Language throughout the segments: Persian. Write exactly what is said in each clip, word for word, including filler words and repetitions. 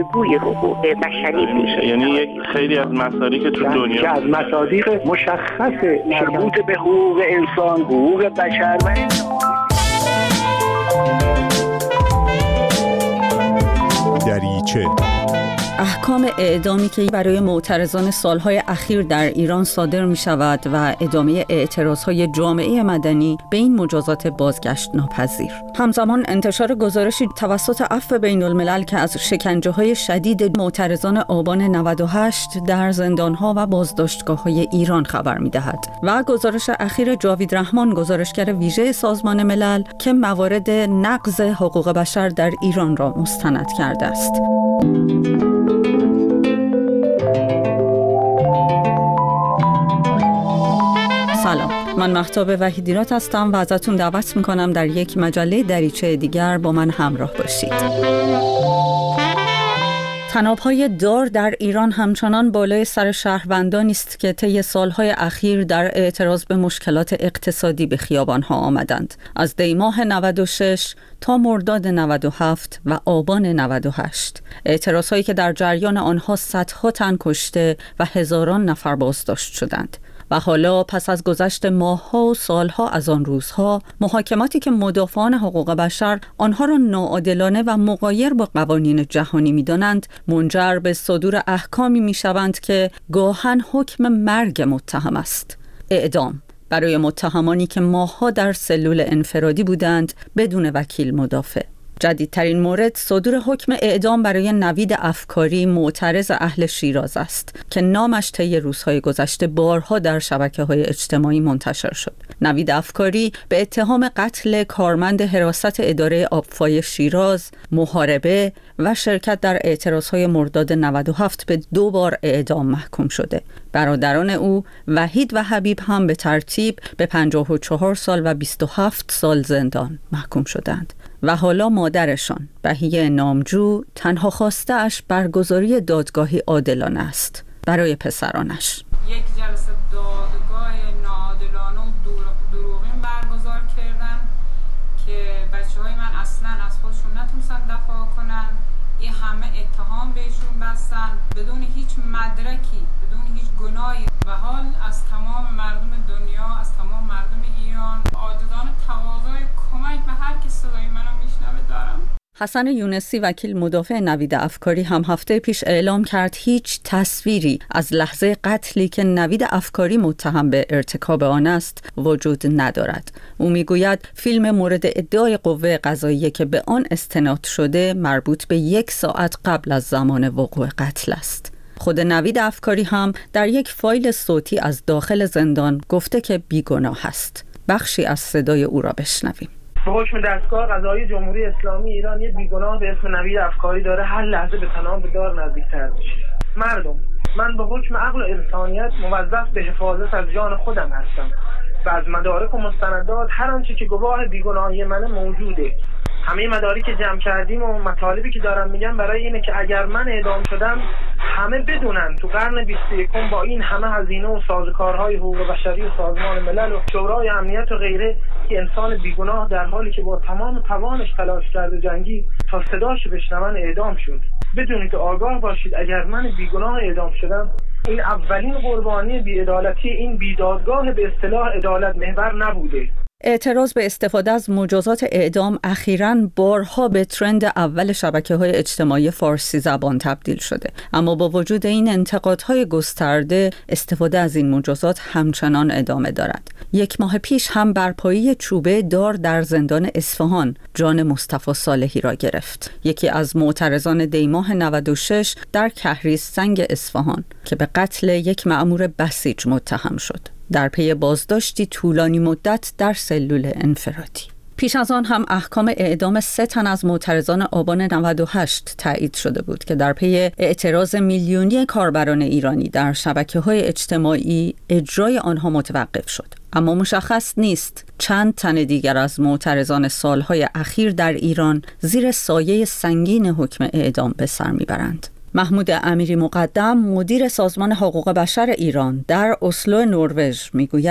الگوی حقوق بشری میشه. یعنی یک خیلی از مسائلی که تو دنیا که از مصادیق مشخص مربوط به حقوق انسان، حقوق بشر و دریچه احکام اعدامی که برای معترضان سالهای اخیر در ایران صادر می شود و ادامه اعتراضهای جامعه مدنی به این مجازات بازگشت ناپذیر. همزمان انتشار گزارشی توسط عفو بین الملل که از شکنجه های شدید معترضان آبان نود و هشت در زندانها و بازداشتگاه های ایران خبر می دهد و گزارش اخیر جاوید رحمان، گزارشگر ویژه سازمان ملل، که موارد نقض حقوق بشر در ایران را مستند کرده است. سلام، من مهتاب وحیدیرات هستم و ازتون دعوت میکنم در یک مجله دریچه دیگر با من همراه باشید. طناب‌های دار در ایران همچنان بالای سر شهروندانی است که طی سالهای اخیر در اعتراض به مشکلات اقتصادی به خیابان‌ها آمدند. از دی‌ماه نود و شش تا مرداد نود و هفت و آبان نود و هشت، اعتراض‌هایی که در جریان آنها صدها تن کشته و هزاران نفر بازداشت شدند. و حالا پس از گذشت ماه‌ها و سالها از آن روزها، محاکماتی که مدافعان حقوق بشر آنها را ناعادلانه و مغایر با قوانین جهانی می‌دانند، منجر به صدور احکامی می‌شوند که گاهن حکم مرگ متهم است. اعدام برای متهمانی که ماه‌ها در سلول انفرادی بودند بدون وکیل مدافع. جدیدترین مورد صدور حکم اعدام برای نوید افکاری، معترض اهل شیراز است که نامش طی روزهای گذشته بارها در شبکه‌های اجتماعی منتشر شد. نوید افکاری به اتهام قتل کارمند حراست اداره آبفای شیراز، محاربه و شرکت در اعتراضهای مرداد نود و هفت به دو بار اعدام محکوم شده. برادران او وحید و حبیب هم به ترتیب به پنجاه و چهار سال و بیست و هفت سال زندان محکوم شدند. و حالا مادرشان، بهیه نامجو، تنها خواسته اش برگزاری دادگاهی عادلانه است برای پسرانش. یک جلسه دادگاه ناعادلانه و دروغین برگزار کردن که بچه‌های من اصلاً از خودشون نتونستن دفاع کنن. این همه اتهام بهشون بستن بدون هیچ مدرکی، بدون هیچ گناهی، و حال از تمام مردم دنیا، از تمام مردم ایران عاجزانه تقاضای کمک به هر کی صدای منو میشنوه دارم. حسن یونسی، وکیل مدافع نوید افکاری، هم هفته پیش اعلام کرد هیچ تصویری از لحظه قتلی که نوید افکاری متهم به ارتکاب آن است وجود ندارد. او میگوید فیلم مورد ادعای قوه قضاییه که به آن استناد شده مربوط به یک ساعت قبل از زمان وقوع قتل است. خود نوید افکاری هم در یک فایل صوتی از داخل زندان گفته که بیگناه است. بخشی از صدای او را بشنویم. به حکم دستگاه قضایی جمهوری اسلامی ایران یه بیگناه به اسم نوید افکاری داره هر لحظه به تناب دار نزدیک‌تر میشه. مردم، من به حکم عقل و انسانیت موظف به حفاظت از جان خودم هستم و از مدارک و مستندات هر آنچه که گواه بیگناهی من موجوده. همه مدارکی که جمع کردیم و مطالبی که دارم میگم برای اینه که اگر من اعدام شدم همه بدونن تو قرن بیست و یکم با این همه هزینه و سازوکارهای حقوق بشری و سازمان ملل و شورای امنیت و غیره که انسان بیگناه در حالی که با تمام توانش تلاش کرد و جنگید تا صداش بشنون اعدام شد. بدونید که آگاه باشید اگر من بیگناه اعدام شدم این اولین قربانی بی‌عدالتی این بیدادگاه به اصطلاح عدالت محور نبوده. اعتراض به استفاده از مجازات اعدام اخیراً بارها به ترند اول شبکه‌های اجتماعی فارسی زبان تبدیل شده، اما با وجود این انتقادهای گسترده استفاده از این مجازات همچنان ادامه دارد. یک ماه پیش هم برپایی چوبه دار در زندان اصفهان جان مصطفی صالحی را گرفت، یکی از معترضان دیماه نود و شش در کهریز سنگ اصفهان که به قتل یک مأمور بسیج متهم شد در پی بازداشتی طولانی مدت در سلول انفرادی. پیش از آن هم احکام اعدام سه تن از معترضان آبان نود و هشت تایید شده بود که در پی اعتراض میلیونی کاربران ایرانی در شبکه‌های اجتماعی اجرای آنها متوقف شد. اما مشخص نیست چند تن دیگر از معترضان سالهای اخیر در ایران زیر سایه سنگین حکم اعدام به سر میبرند. محمود امیری مقدم، مدیر سازمان حقوق بشر ایران در اسلو نروژ، میگوید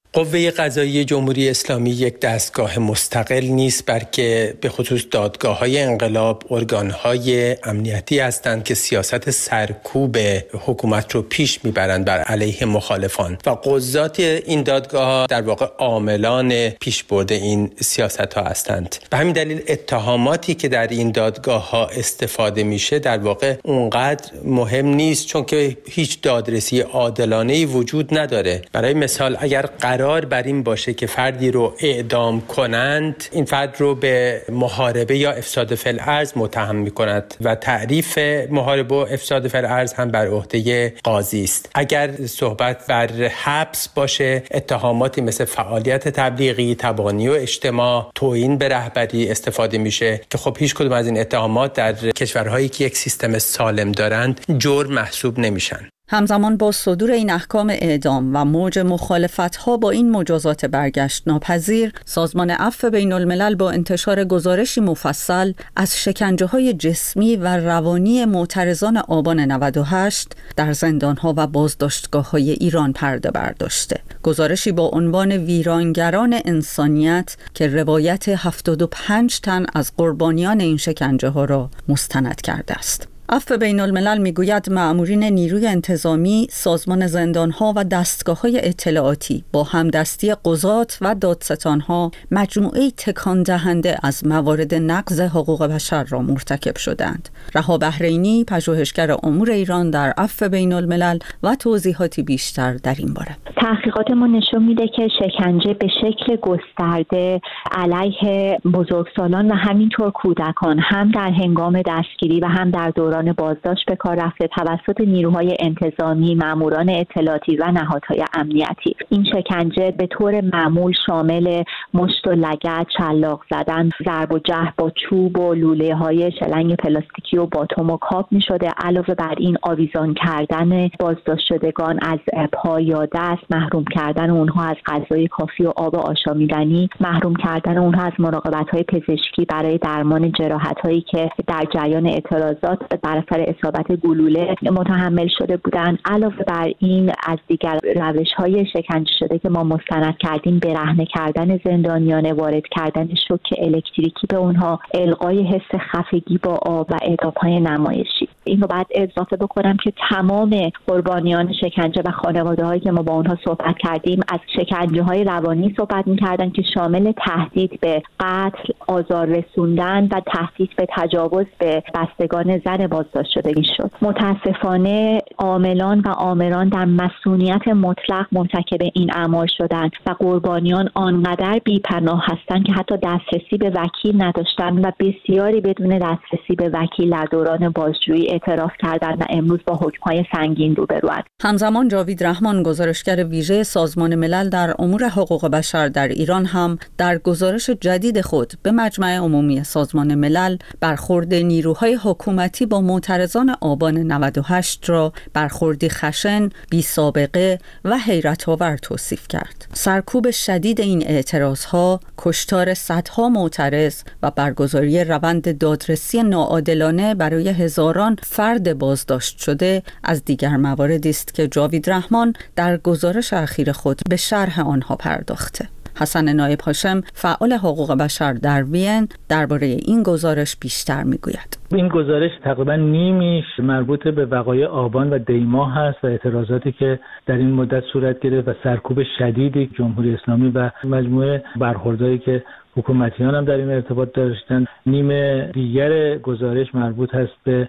قوه قضاییه جمهوری اسلامی یک دستگاه مستقل نیست، بلکه به خصوص دادگاه‌های انقلاب ارگان‌های امنیتی هستند که سیاست سرکوب حکومت رو پیش میبرند بر علیه مخالفان و قضات این دادگاه‌ها در واقع عاملان پیشبرد این سیاست‌ها هستند. به همین دلیل اتهاماتی که در این دادگاه‌ها استفاده میشه در واقع اونقدر مهم نیست، چون که هیچ دادرسی عادلانه‌ای وجود نداره. برای مثال اگر قرار بر این باشه که فردی رو اعدام کنند، این فرد رو به محاربه یا افساد فی الارض متهم می‌کند و تعریف محاربه و افساد فی الارض هم بر عهده قاضی است. اگر صحبت بر حبس باشه، اتهاماتی مثل فعالیت تبلیغی، تبانی و اجتماع، توهین به رهبری استفاده میشه که خب هیچ کدوم از این اتهامات در کشورهایی که یک سیستم سالم دارند جرم محسوب نمیشن. همزمان با صدور این احکام اعدام و موج مخالفت‌ها با این مجازات برگشت ناپذیر، سازمان عفو بین الملل با انتشار گزارشی مفصل از شکنجه‌های جسمی و روانی معترضان آبان نود و هشت در زندان‌ها و بازداشتگاه‌های ایران پرده برداشته. گزارشی با عنوان ویرانگران انسانیت که روایت هفتاد و پنج تن از قربانیان این شکنجه‌ها را مستند کرده است. عفو بین الملل میگوید مأمورین نیروی انتظامی، سازمان زندانها و دستگاه‌های اطلاعاتی با همدستی قضات و دادستانها مجموعه تکان دهنده از موارد نقض حقوق بشر را مرتکب شدند. رها بحرینی، پژوهشگر امور ایران در عفو بین الملل و توضیحاتی بیشتر در این باره. تحقیقات ما نشون میده که شکنجه به شکل گسترده علیه بزرگسالان و همینطور کودکان هم در هنگام دستگیری و هم در دوران بازداشت به کار رفته توسط نیروهای انتظامی، ماموران اطلاعاتی و نهادهای امنیتی. این شکنجه به طور معمول شامل مشت و لگد، شلاق زدن، ضرب و جرح با چوب و لوله‌های شلنگ پلاستیکی و باتوم و کاب می‌شده. علاوه بر این آویزان کردن بازداشت شدگان از پا یا دست، محروم کردن اونها از غذای کافی و آب آشامیدنی، محروم کردن اونها از مراقبت‌های پزشکی برای درمان جراحت‌هایی که در جریان اعتراضات بر اثر اصابت گلوله متحمل شده بودند. علاوه بر این از دیگر روش‌های شکنجه شده که ما مستند کردیم، برهنه کردن زندانیان، وارد کردن شوک الکتریکی به اونها، القای حس خفگی با آب و اعدام‌های نمایشی. این رو بعد اضافه بکنم که تمام قربانیان شکنجه و خانواده‌هایی که ما با اونها صحبت کردیم از شکنجه‌های روانی صحبت می‌کردن که شامل تهدید به قتل، آزار رسوندن و تهدید به تجاوز به بستگان زن بازداشت شدگی شد. متاسفانه عاملان و آمران در مسئولیت مطلق مرتکب این اعمال شدند و قربانیان آنقدر بی‌پناه هستند که حتی دسترسی به وکیل نداشتند و بسیاری بدون دسترسی به وکیل در دوران بازجویی اعتراف کردند و امروز با حکم‌های سنگین روبروند. همزمان جاوید رحمان، گزارشگر ویژه سازمان ملل در امور حقوق بشر در ایران، هم در گزارش جدید خود به مجمع عمومی سازمان ملل برخورد نیروهای حکومتی با معترضان آبان نود و هشت را برخوردی خشن، بی سابقه و حیرت آور توصیف کرد. سرکوب شدید این اعتراضها، کشتار صدها معترض و برگزاری روند دادرسی ناعادلانه برای هزاران فرد بازداشت شده از دیگر مواردی است که جاوید رحمان در گزارش اخیر خود به شرح آنها پرداخته. حسن نایب هاشم، فعال حقوق بشر در وین، درباره این گزارش بیشتر میگوید. این گزارش تقریبا نیمیش مربوط به وقایع آبان و دیماه هست و اعتراضاتی که در این مدت صورت گرفت و سرکوب شدیدی جمهوری اسلامی و مجموعه برخوردهایی که حکومتیان هم در این ارتباط داشتن. نیم دیگر گزارش مربوط هست به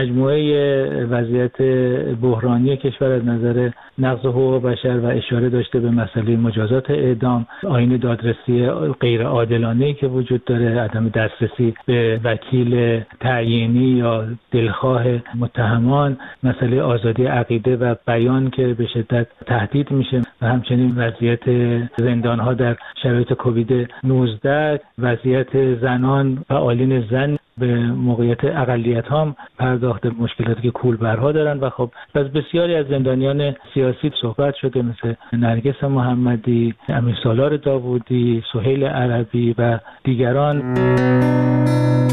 مجموعه وضعیت بحرانی کشور از نظر نقض حقوق بشر و اشاره داشته به مسئله مجازات اعدام، آیین دادرسی غیر عادلانه‌ای که وجود داره، عدم دسترسی به وکیل تعیینی یا دلخواه متهمان، مسئله آزادی عقیده و بیان که به شدت تهدید میشه و همچنین وضعیت زندان‌ها در شرایط کووید نوزده، وضعیت زنان، فعالین زن به موقعیت اقلیت هم پرداخت مشکلاتی که کولبرها دارن و خب از بسیاری از زندانیان سیاسی صحبت شده، مثل نرگس محمدی، امیرسالار داوودی، سهیل عربی و دیگران.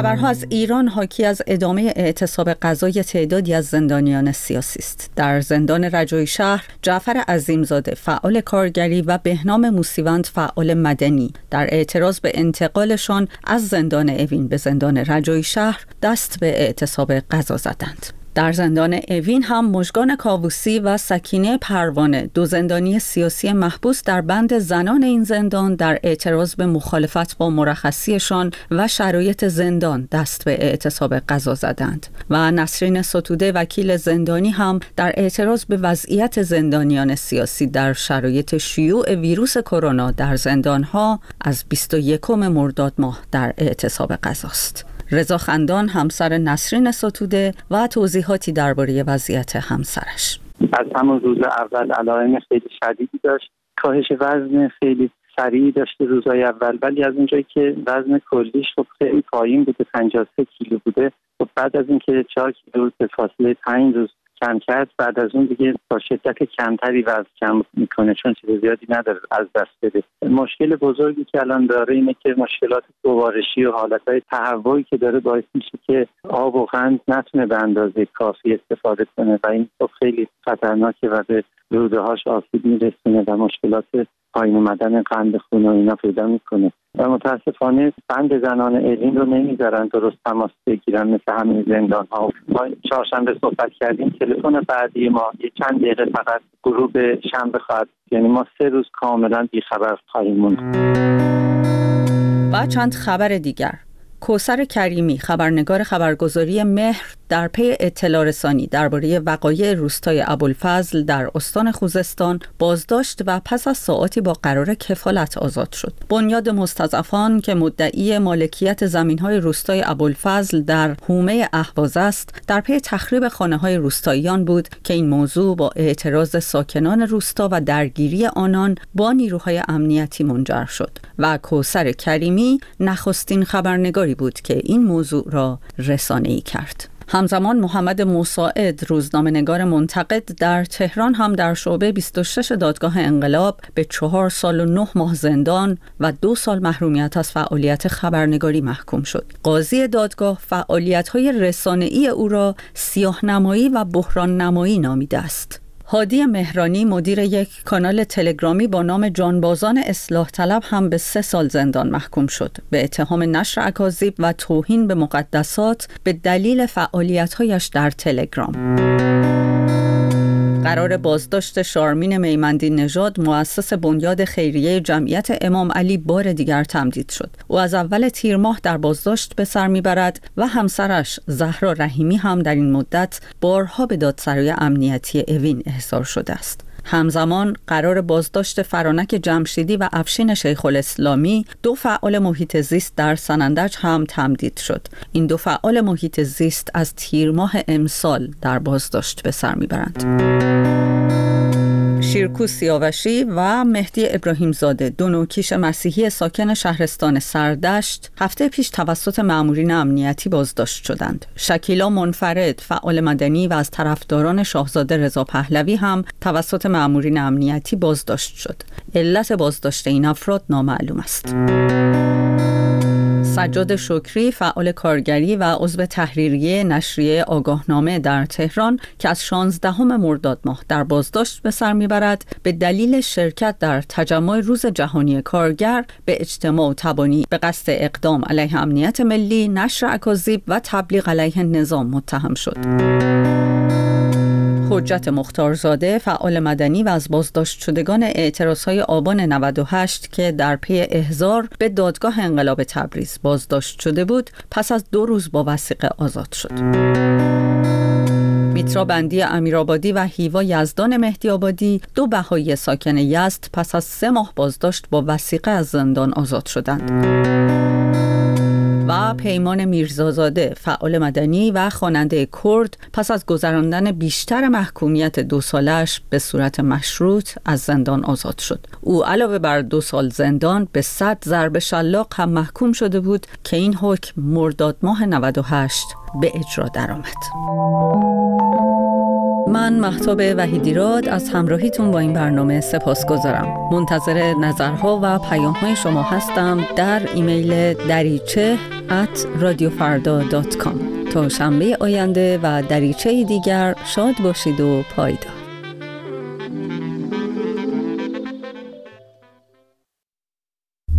خبرها از ایران حاکی از ادامه اعتصاب غذای تعدادی از زندانیان سیاسی است. در زندان رجایی شهر، جعفر عظیمزاده فعال کارگری و بهنام موسیوند فعال مدنی در اعتراض به انتقالشان از زندان اوین به زندان رجایی شهر دست به اعتصاب غذا زدند. در زندان اوین هم مژگان کاووسی و سکینه پروانه، دو زندانی سیاسی محبوس در بند زنان این زندان، در اعتراض به مخالفت با مرخصیشان و شرایط زندان دست به اعتصاب غذا زدند و نسرین ستوده وکیل زندانی هم در اعتراض به وضعیت زندانیان سیاسی در شرایط شیوع ویروس کرونا در زندانها از بیست و یکم مرداد ماه در اعتصاب غذاست. رضا خندان همسر نسرین ستوده و توضیحاتی درباره وضعیت همسرش. از همون روز اول علائم خیلی شدیدی داشت، کاهش وزن خیلی سریعی داشته روزهای اول، ولی از اونجایی که وزن کلیش خب خیلی پایین بوده، پنجاه و سه کیلو بوده، خب بعد از اینکه چهار کیلو به فاصله پنج روز کم کرد، بعد از اون دیگه با شدت کمتری وزن کم میکنه، چون چیز زیادی نداره از دست بده. مشکل بزرگی که الان داره اینه که مشکلات گوارشی و حالتهای تهوعی که داره باعث میشه که آب و قند نتونه به اندازه کافی استفاده کنه و این خب خیلی خطرناکه و به روده هاش آسیب میرسونه و مشکلات پایین اومدن قند خون و اینا پیدا میکنه و متاسفانه بند زنان اوین رو نمیذارن درست تماس بگیرن مثل همین زندان ها. ما چهارشنبه صحبت کردیم، تلفن بعدی ما یه چند دقیقه فقط غروب شنبه خواهد، یعنی ما سه روز کاملا بیخبر خواهیم موند. و چند خبر دیگر. کوثر کریمی، خبرنگار خبرگزاری مهر، در پی اطلاع رسانی درباره وقایع روستای ابوالفضل در استان خوزستان بازداشت و پس از ساعاتی با قرار کفالت آزاد شد. بنیاد مستضعفان که مدعی مالکیت زمین‌های روستای ابوالفضل در حومه اهواز است، در پی تخریب خانه‌های روستاییان بود که این موضوع با اعتراض ساکنان روستا و درگیری آنان با نیروهای امنیتی منجر شد و کوثر کریمی نخستین خبرنگاری بود که این موضوع را رسانه‌ای کرد. همزمان محمد مساعد، روزنامه‌نگار منتقد در تهران، هم در شعبه بیست و شش دادگاه انقلاب به چهار سال و نه ماه زندان و دو سال محرومیت از فعالیت خبرنگاری محکوم شد. قاضی دادگاه فعالیت‌های رسانه‌ای او را سیاه‌نمایی و بحران‌نمایی نامیده است. هادی مهرانی، مدیر یک کانال تلگرامی با نام جانبازان اصلاح طلب، هم به سه سال زندان محکوم شد به اتهام نشر اکاذیب و توهین به مقدسات به دلیل فعالیت‌هایش در تلگرام. قرار بازداشت شارمین میمندی نژاد، مؤسس بنیاد خیریه جمعیت امام علی، بار دیگر تمدید شد. او از اول تیر ماه در بازداشت به سر میبرد و همسرش زهرا رحیمی هم در این مدت بارها به دادسرای امنیتی اوین احضار شده است. همزمان قرار بازداشت فرانک جمشیدی و افشین شیخ الاسلامی، دو فعال محیط زیست در سنندج، هم تمدید شد. این دو فعال محیط زیست از تیر ماه امسال در بازداشت به سر میبرند. شیرکو سیاوشی و مهدی ابراهیم زاده، دو نوکیش مسیحی ساکن شهرستان سردشت، هفته پیش توسط مامورین امنیتی بازداشت شدند. شکیلا منفرد، فعال مدنی و از طرفداران شاهزاده رضا پهلوی، هم توسط مامورین امنیتی بازداشت شد. علت بازداشت این افراد نامعلوم است. سجاد شکری، فعال کارگری و عضو تحریریه نشریه آگاهنامه در تهران که از شانزدهم مرداد ماه در بازداشت به سر میبرد به دلیل شرکت در تجمع روز جهانی کارگر به اجتماع و تبانی به قصد اقدام علیه امنیت ملی، نشر اکاذیب و تبلیغ علیه نظام متهم شد. حجت مختارزاده، فعال مدنی و از بازداشت شدگان اعتراضهای آبان نود و هشت که در پی احضار به دادگاه انقلاب تبریز بازداشت شده بود، پس از دو روز با وثیقه آزاد شد. میترا بندی امیرآبادی و هیوا یزدان مهدی آبادی، دو بهایی ساکن یزد، پس از سه ماه بازداشت با وثیقه از زندان آزاد شدند. و پیمان میرزازاده، فعال مدنی و خواننده کرد، پس از گذراندن بیشتر محکومیت دو سالش به صورت مشروط از زندان آزاد شد. او علاوه بر دو سال زندان به صد ضرب شلاق هم محکوم شده بود که این حکم مرداد ماه نود و هشت به اجرا درآمد. من مهتاب وحیدیراد از همراهیتون با این برنامه سپاسگزارم. منتظر نظرها و پیام‌های شما هستم در ایمیل دریچه ات رادیو فردا دات کام. تا شنبه آینده و دریچه دیگر شاد باشید و پایدار.